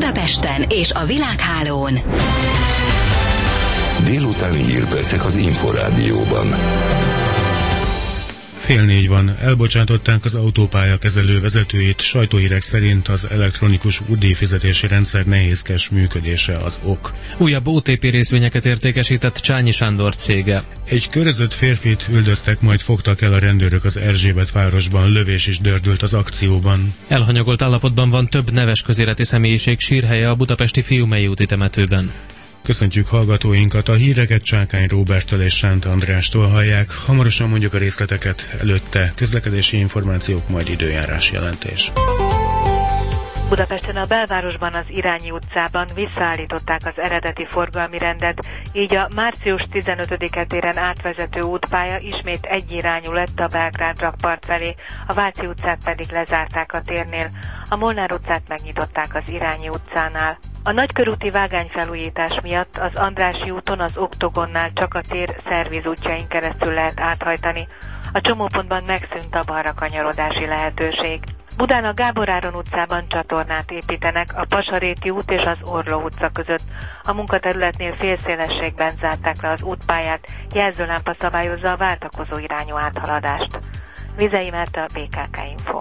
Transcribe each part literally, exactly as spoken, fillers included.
Budapesten és a világhálón. Délutáni hírpercek az Inforádióban. Fél négy van, elbocsátották az autópálya kezelő vezetőit, sajtóhírek szerint az elektronikus útdíjfizetési rendszer nehézkes működése az ok. Újabb o té pé részvényeket értékesített Csányi Sándor cége. Egy körözött férfit üldöztek, majd fogtak el a rendőrök az Erzsébetvárosban, lövés is dördült az akcióban. Elhanyagolt állapotban van több neves közéleti személyiség sírhelye a budapesti Fiumei úti temetőben. Köszöntjük hallgatóinkat, a híreket Csákány Róberttől és Sánta Andrástól hallják. Hamarosan mondjuk a részleteket, előtte közlekedési információk, majd időjárás jelentés. Budapesten a belvárosban az Irányi utcában visszaállították az eredeti forgalmi rendet, így a március tizenötödike téren átvezető útpálya ismét egyirányú lett a Belgrád rakpart felé, a Váci utcát pedig lezárták a térnél, a Molnár utcát megnyitották az Irányi utcánál. A nagykörúti vágányfelújítás miatt az Andrássy úton az Oktogonnál csak a tér szervizútjain keresztül lehet áthajtani. A csomópontban megszűnt a balra kanyarodási lehetőség. Budán a Gábor Áron utcában csatornát építenek a Pasaréti út és az Orló utca között. A munkaterületnél félszélességben zárták le az útpályát, jelzőlámpa szabályozza a váltakozó irányú áthaladást. Vizei Márta, bé ká ká Info.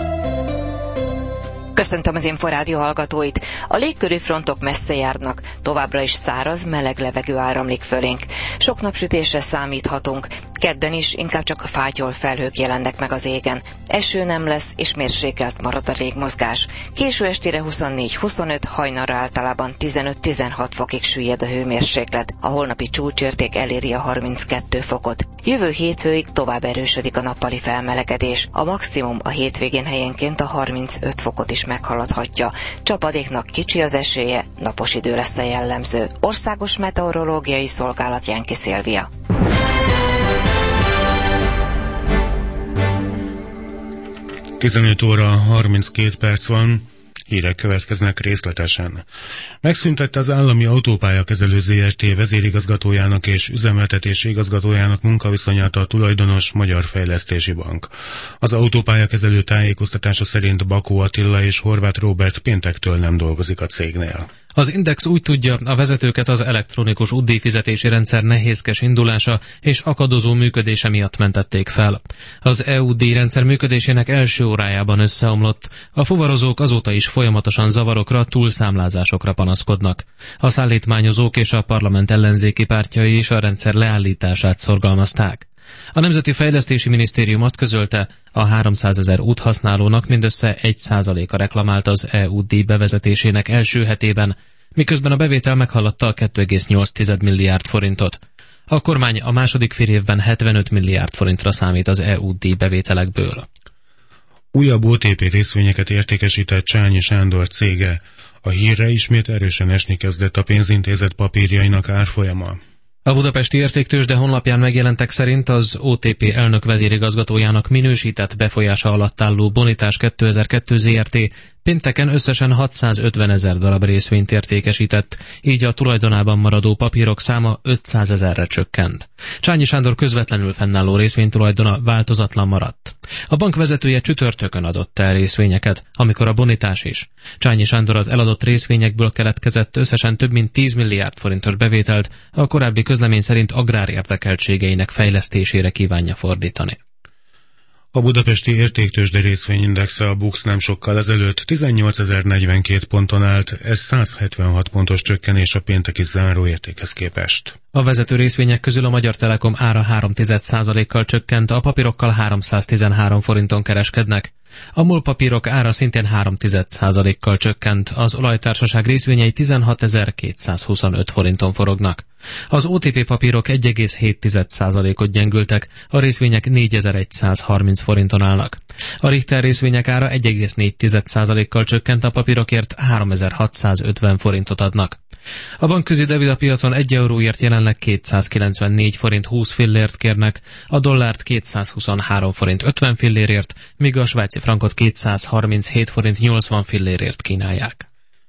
Köszöntöm az Inforádió hallgatóit. A légköri frontok messze járnak, továbbra is száraz, meleg levegő áramlik fölénk. Sok napsütésre számíthatunk. Kedden is inkább csak fátyol felhők jelennek meg az égen. Eső nem lesz, és mérsékelt marad a légmozgás. Késő estére huszonnégy huszonöt, hajnalra általában tizenöt-tizenhat fokig süllyed a hőmérséklet. A holnapi csúcsérték eléri a harminckettő fokot. Jövő hétfőig tovább erősödik a nappali felmelegedés. A maximum a hétvégén helyenként a harmincöt fokot is meghaladhatja. Csapadéknak kicsi az esélye, napos idő lesz a jellemző. Országos Meteorológiai Szolgálat, Jenki Szilvia. tizenöt óra harminckét perc van, hírek következnek részletesen. Megszüntette az állami autópályakezelő zé es té vezérigazgatójának és üzemeltetési igazgatójának munkaviszonyát a tulajdonos Magyar Fejlesztési Bank. Az autópályakezelő tájékoztatása szerint Bakó Attila és Horváth Róbert péntektől nem dolgozik a cégnél. Az Index úgy tudja, a vezetőket az elektronikus útdíjfizetési rendszer nehézkes indulása és akadozó működése miatt mentették fel. Az é u díjrendszer működésének első órájában összeomlott, a fuvarozók azóta is folyamatosan zavarokra, túlszámlázásokra panaszkodnak. A szállítmányozók és a parlament ellenzéki pártjai is a rendszer leállítását szorgalmazták. A Nemzeti Fejlesztési Minisztérium azt közölte, a háromszázezer úthasználónak mindössze egy százaléka reklamált az é u díj bevezetésének első hetében, miközben a bevétel meghaladta a két egész nyolc milliárd forintot. A kormány a második fél évben hetvenöt milliárd forintra számít az é u díj bevételekből. Újabb o té pé részvényeket értékesített Csányi Sándor cége. A hírre ismét erősen esni kezdett a pénzintézet papírjainak árfolyama. A budapesti értéktőzsde honlapján megjelentek szerint az o té pé elnök vezérigazgatójának minősített befolyása alatt álló Bonitás kétezer-kettő zé er té pénteken összesen hatszázötvenezer darab részvényt értékesített, így a tulajdonában maradó papírok száma ötszázezerre csökkent. Csányi Sándor közvetlenül fennálló részvénytulajdona változatlan maradt. A bank vezetője csütörtökön adott el részvényeket, amikor a Bonitás is. Csányi Sándor az eladott részvényekből keletkezett összesen több mint tíz milliárd forintos bevételt a korábbi közlemény szerint agrárérdekeltségeinek fejlesztésére kívánja fordítani. A budapesti értéktőzsde részvényindexe a BUX nem sokkal ezelőtt tizennyolcezer-negyvenkét ponton állt, ez száz hetvenhat pontos csökkenés a pénteki záróértékhez képest. A vezető részvények közül a Magyar Telekom ára három egész egy százalékkal csökkent, a papírokkal háromszáztizenhárom forinton kereskednek. A MOL papírok ára szintén három egész egy százalékkal csökkent, az olajtársaság részvényei tizenhatezer-kétszázhuszonöt forinton forognak. Az o té pé papírok egy egész hét százalékot gyengültek, a részvények négyezer-százharminc forinton állnak. A Richter részvények ára egy egész négy százalékkal csökkent, a papírokért háromezer-hatszázötven forintot adnak. A bankközi devizapiacon egy euróért jelenleg kétszázkilencvennégy forint húsz fillért kérnek, a dollárt kétszázhuszonhárom forint ötven fillérért, míg a svájci frankot kétszázharminchét forint nyolcvan fillérért kínálják.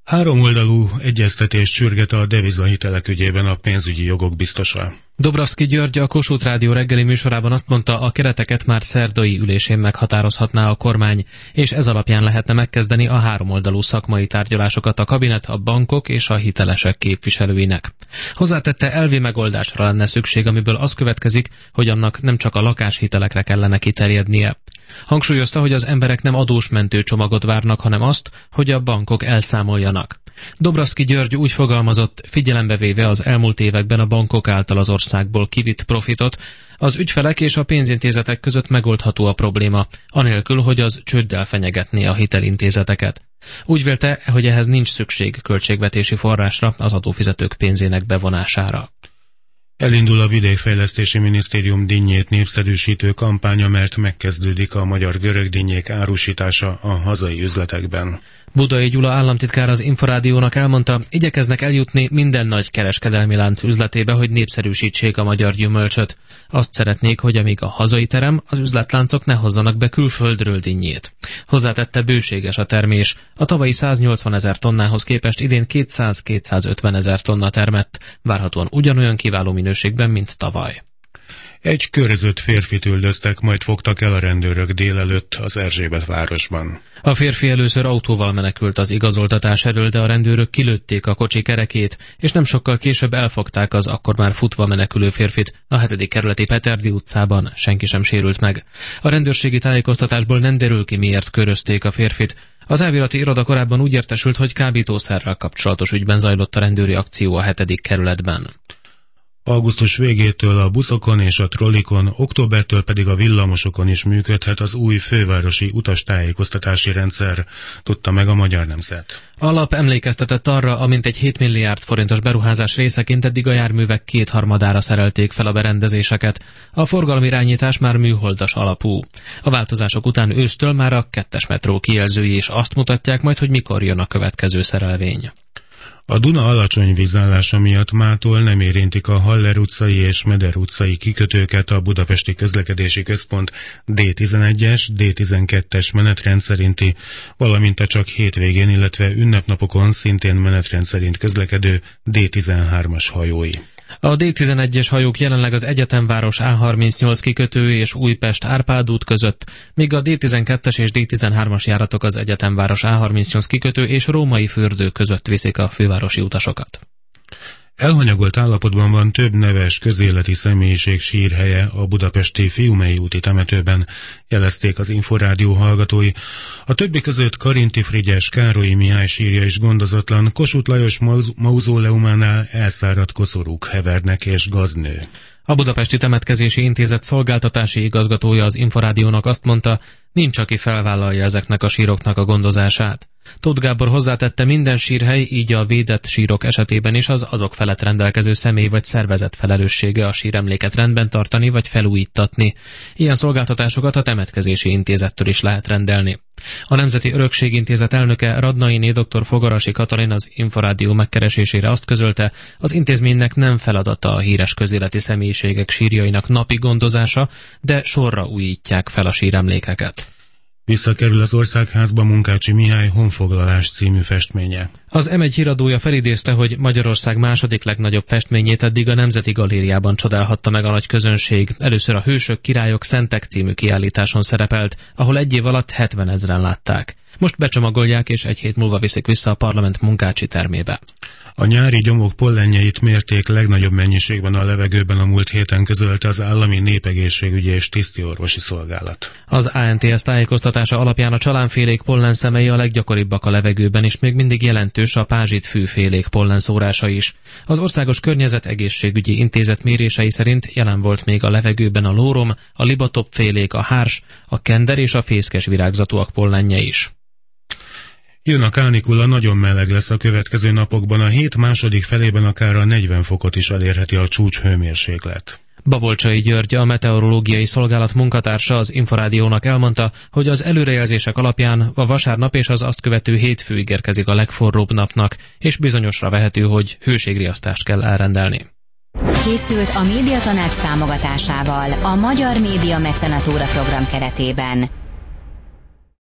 Háromoldalú egyeztetést sürget a devizahitelek ügyében a pénzügyi jogok biztosa. Dobravszky György a Kossuth Rádió reggeli műsorában azt mondta, a kereteket már szerdai ülésén meghatározhatná a kormány, és ez alapján lehetne megkezdeni a háromoldalú szakmai tárgyalásokat a kabinet, a bankok és a hitelesek képviselőinek. Hozzátette, elvi megoldásra lenne szükség, amiből az következik, hogy annak nem csak a lakáshitelekre kellene kiterjednie. Hangsúlyozta, hogy az emberek nem adósmentő csomagot várnak, hanem azt, hogy a bankok elszámoljanak. Dobravszky György úgy fogalmazott, figyelembe véve az elmúlt években a bankok által az országból kivitt profitot, az ügyfelek és a pénzintézetek között megoldható a probléma, anélkül, hogy az csőddel fenyegetné a hitelintézeteket. Úgy vélte, hogy ehhez nincs szükség költségvetési forrásra, az adófizetők pénzének bevonására. Elindul a Vidékfejlesztési Minisztérium dinnyét népszerűsítő kampánya, mert megkezdődik a magyar görögdinnyék árusítása a hazai üzletekben. Budai Gyula államtitkár az Inforádiónak elmondta, igyekeznek eljutni minden nagy kereskedelmi lánc üzletébe, hogy népszerűsítsék a magyar gyümölcsöt. Azt szeretnék, hogy amíg a hazai terem, az üzletláncok ne hozzanak be külföldről dinnyét. Hozzátette, bőséges a termés. A tavalyi száznyolcvan ezer tonnához képest idén kétszáz-kétszázötven ezer tonna termett, várhatóan ugyanolyan kiváló minőségben, mint tavaly. Egy körözött férfit üldöztek, majd fogtak el a rendőrök délelőtt az Erzsébetvárosban. A férfi először autóval menekült az igazoltatás elől, de a rendőrök kilőtték a kocsi kerekét, és nem sokkal később elfogták az akkor már futva menekülő férfit a hetedik kerületi Peterdi utcában, senki sem sérült meg. A rendőrségi tájékoztatásból nem derül ki, miért körözték a férfit. Az elvirati iroda korábban úgy értesült, hogy kábítószerrel kapcsolatos ügyben zajlott a rendőri akció a hetedik kerületben. Augusztus végétől a buszokon és a trollikon, októbertől pedig a villamosokon is működhet az új fővárosi utastájékoztatási rendszer, tudta meg a Magyar Nemzet. A lap emlékeztetett arra, amint egy hét milliárd forintos beruházás részeként eddig a járművek kétharmadára szerelték fel a berendezéseket. A forgalomirányítás már műholdas alapú. A változások után ősztől már a kettes metró kijelzői is azt mutatják majd, hogy mikor jön a következő szerelvény. A Duna alacsony vízállása miatt mától nem érintik a Haller utcai és Meder utcai kikötőket a Budapesti Közlekedési Központ dé tizenegyes, dé tizenkettes menetrend szerinti, valamint a csak hétvégén, illetve ünnepnapokon szintén menetrend szerint közlekedő dé tizenhármas hajói. A dé tizenegyes hajók jelenleg az Egyetemváros á harmincnyolc kikötő és Újpest Árpád út között, míg a dé tizenkettes és dé tizenhármas járatok az Egyetemváros á harmincnyolc kikötő és Római fürdő között viszik a fővárosi utasokat. Elhanyagolt állapotban van több neves közéleti személyiség sírhelye a budapesti Fiumei úti temetőben, jelezték az Inforádió hallgatói. A többi között Karinti Frigyes, Károlyi Mihály sírja is gondozatlan, Kossuth Lajos mauzóleumánál elszáradt koszorúk hevernek és gaznő. A Budapesti Temetkezési Intézet szolgáltatási igazgatója az Inforádiónak azt mondta, nincs, aki felvállalja ezeknek a síroknak a gondozását. Tóth Gábor hozzátette, minden sírhely, így a védett sírok esetében is az azok felett rendelkező személy vagy szervezet felelőssége a síremléket rendben tartani vagy felújítatni. Ilyen szolgáltatásokat a Temetkezési Intézettől is lehet rendelni. A Nemzeti Örökségintézet elnöke Radnainé dr. Fogarasi Katalin az Inforádió megkeresésére azt közölte, az intézménynek nem feladata a híres közéleti személyiségek sírjainak napi gondozása, de sorra újítják fel a síremlékeket. Visszakerül az Országházba Munkácsi Mihály Honfoglalás című festménye. Az em egy híradója felidézte, hogy Magyarország második legnagyobb festményét eddig a Nemzeti Galériában csodálhatta meg a nagy közönség. Először a Hősök, Királyok, Szentek című kiállításon szerepelt, ahol egy év alatt hetvenezren látták. Most becsomagolják, és egy hét múlva viszik vissza a parlament Munkácsi termébe. A nyári gyomok pollenjeit mérték legnagyobb mennyiségben a levegőben a múlt héten, közölte az Állami Népegészségügyi és Tisztiorvosi Szolgálat. Az á en té es tájékoztatása alapján a csalánfélék pollenszemei a leggyakoribbak a levegőben, és még mindig jelentős a pázsitfűfélék pollenszórása is. Az Országos Környezetegészségügyi Intézet mérései szerint jelen volt még a levegőben a lórom, a libatopfélék, a hárs, a kender és a fészkes virágzatúak pollenje is. Jön a kánikula, nagyon meleg lesz a következő napokban, a hét második felében akár a negyven fokot is elérheti a csúcs hőmérséklet. Babolcsai György, a Meteorológiai Szolgálat munkatársa az Inforádiónak elmondta, hogy az előrejelzések alapján a vasárnap és az azt követő hétfő ígérkezik a legforróbb napnak, és bizonyosra vehető, hogy hőségriasztást kell elrendelni. Készült a Médiatanács támogatásával a Magyar Média Mecenatúra program keretében.